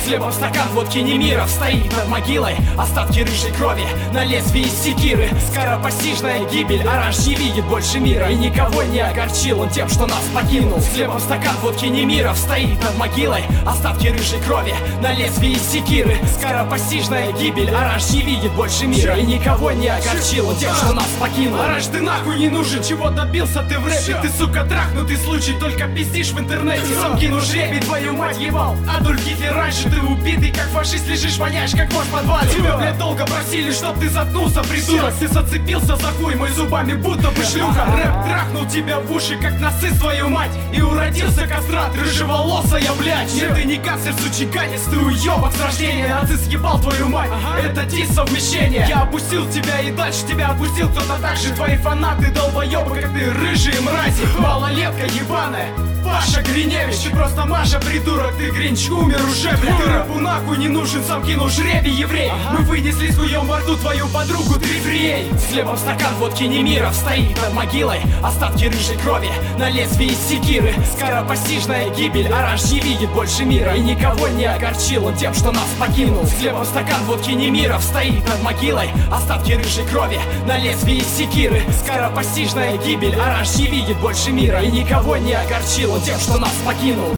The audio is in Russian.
хлебом стакан водки Немиров стоит над могилой, остатки рыжей крови на лезвии секиры. Скоропостижная гибель, Оранж не видит больше мира и никого не огорчил он тем, что нас покинул. С хлебом стакан водки Немиров стоит над могилой, остатки рыжей крови на лезвии секиры. Скоропостижная гибель, Оранж не видит больше мира и никого не огорчил он тем, что нас покинул. Оранж, ты нахуй не нужен, чего добился ты в рэпе? Ты, сука, трахнутый случай, только пиздишь в интернете. Сам кинул жребий, твою мать ебал Адольф Гитлер, раньше ты убитый, как фашист лежишь, воняешь, как вож в подвале. Тебя, блядь, долго просили, чтоб ты заткнулся, придурок. Ты зацепился за хуй мой зубами, будто бы шлюха. Рэп трахнул тебя в уши, как насыс, твою мать. И уродился кастрат, рыжеволосая, блядь. Нет, ты не канцлер, сучиганец, ты уебок с рождения. Нацист ебал твою мать, это дис совмещение. Я опустил тебя и дальше тебя опустил кто-то так же. Твои фанаты долбоебы, как ты, рыжие мрази. Малолетка ебаная, Паша Гриневич, ты просто Маша, придурок, ты Гринч, умер уже, блядь. Ты рэпу нахуй не нужен, сам кинул жребий, еврей. Мы вынесли с хуем во рту твою подругу, ты еврей. С хлебом стакан водки Немиров стоит над могилой, остатки рыжей крови на лезвии секиры. Скоропостижная гибель, Оранж не видит больше мира и никого не огорчил он тем, что нас покинул. С хлебом стакан водки Немиров стоит над могилой, остатки рыжей крови на лезвии секиры. Скоропостижная гибель, Оранж не видит больше мира и никого не огорчил он тем, что нас покинул.